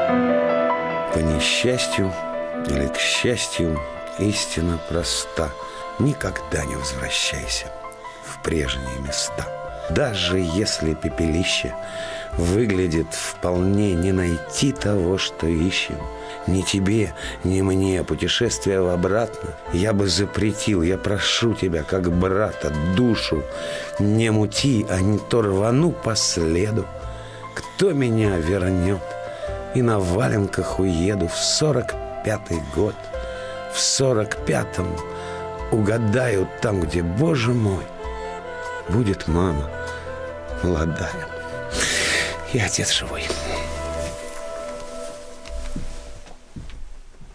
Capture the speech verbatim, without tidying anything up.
По несчастью или к счастью, истина проста. Никогда не возвращайся в прежние места. Даже если пепелище выглядит вполне, не найти того, что ищем. Ни тебе, ни мне путешествие в обратно я бы запретил. Я прошу тебя, как брата, душу не мути, а не то рвану по следу. Кто меня вернет? И на валенках уеду в сорок пятый год. В сорок пятом угадаю там, где, боже мой, будет мама молодая и отец живой.